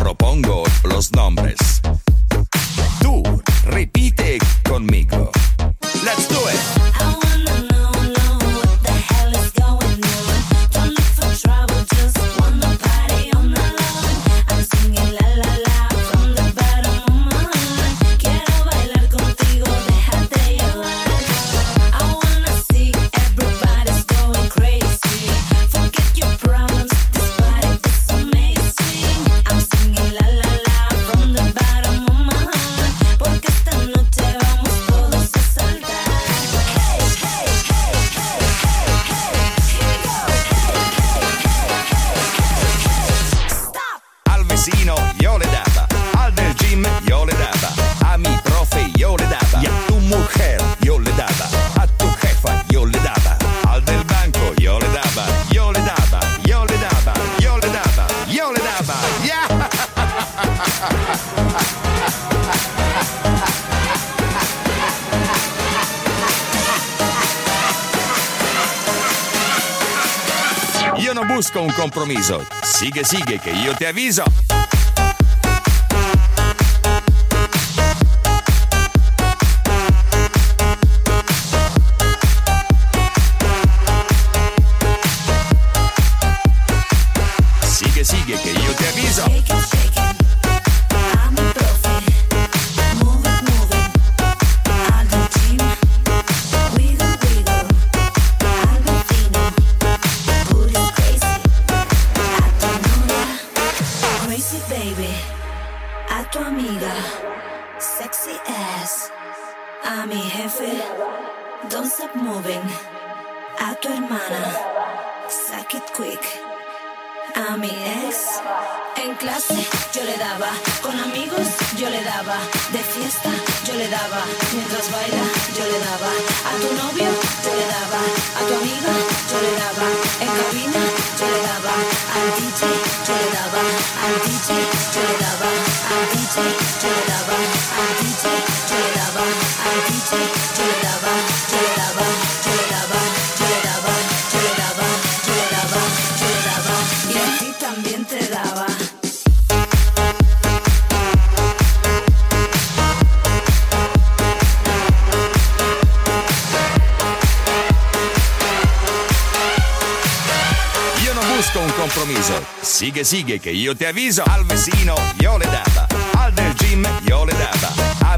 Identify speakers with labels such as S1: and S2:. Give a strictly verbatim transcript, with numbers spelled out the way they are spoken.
S1: propongo los nombres. Tú repite conmigo. Let's do it.
S2: I wanna know, know what the hell is going on. Don't look for trouble, just wanna party on my lawn. I'm singing la la la from the bottom of my heart. Quiero bailar contigo, déjate llevar. I wanna see everybody's going crazy. Forget your problems, this party is amazing. I'm singing la la la from the bottom of my heart. Porque esta noche vamos todos a saltar. Hey, hey, hey, hey, hey, hey, here we go. Hey, hey, hey, hey, hey, hey, stop.
S1: Al vecino yo le daba, al del gym yo le daba, a mi profe yo le daba, y a tu mujer yo le daba, a tu jefa yo le daba, al del banco yo le daba, yo le daba, yo le daba, yo le daba, yo le daba, yeah! Io non busco un compromesso, sigue sigue che io ti avviso. Sigue sigue che io ti avviso.
S2: Shake it, shake it. I'm a profe. Move it, move it. Al del gym. Wiggle, wiggle. Al vecino. Booty's crazy. A tu novia. Crazy baby. A tu amiga. Sexy ass. A mi jefe. Don't stop moving. A tu hermana. Suck it quick. A mi ex, en clase yo le daba, con amigos yo le daba, de fiesta yo le daba, mientras baila yo le daba, a tu novio yo le daba, a tu amiga yo le daba, en cabina yo le daba, al D J yo le daba, al D J yo le daba, al D J yo le daba, al D J yo le daba, al D J yo le daba, yo le daba, yo le daba, yo le daba, yo le daba, yo le daba, yo le daba, y a ti también te daba.
S1: Io non busco un compromesso, sigue sigue che io ti avviso. Al vecino io le daba, al del gym io le daba,